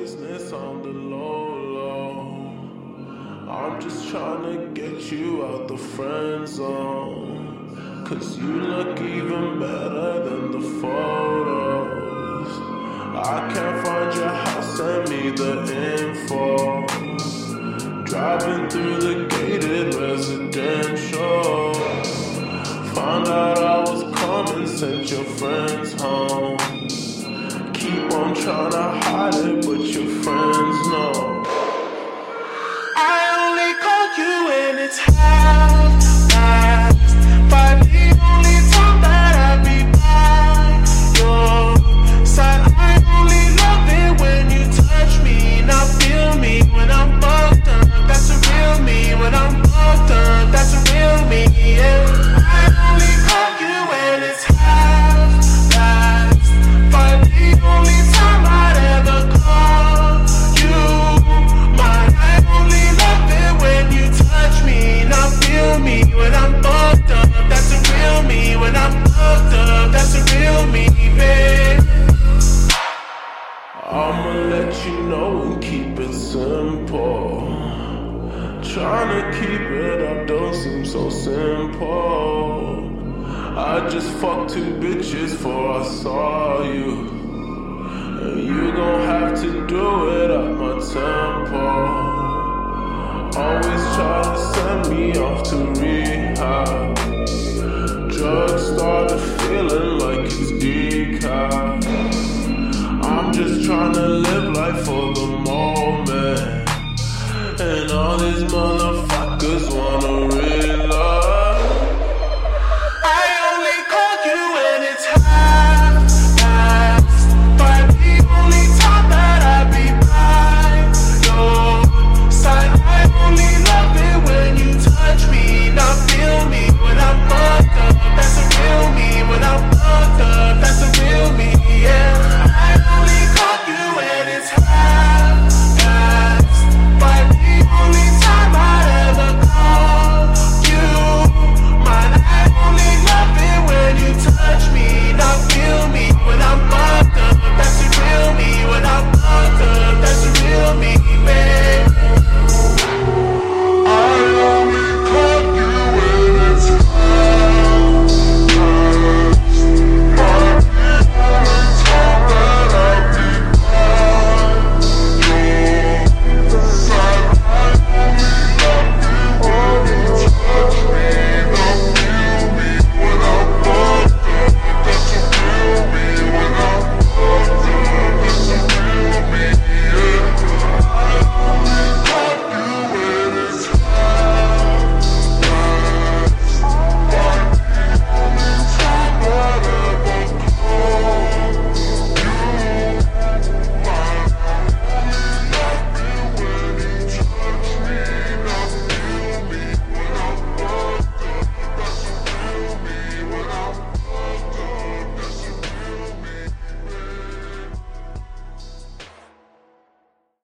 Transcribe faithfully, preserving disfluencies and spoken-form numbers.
business on the low low. I'm just trying to get you out the friend zone, cause you look even better than the photos. I can't find your house, send me the info. Driving through the gated residential, found out I was coming, sent your friends home. Keep on trying to hide it, but your friends know. I only call you when it's half past five. The only time that I be by your side. I only love it when you touch me, not feel me when I'm fucked up. That's a real me. When I'm fucked up, that's a real me. Yeah. I only call you when it's half past five. The only time I'd ever call you mine. I only love it when you touch me, not feel me when I'm fucked up. That's a real me. When I'm fucked up, that's a real me, babe. I'ma let you know and keep it simple. Trying to keep it up don't seem so simple. I just fucked two bitches before I saw you, and you gon' have to do it at my tempo. Always try to send me off to rehab.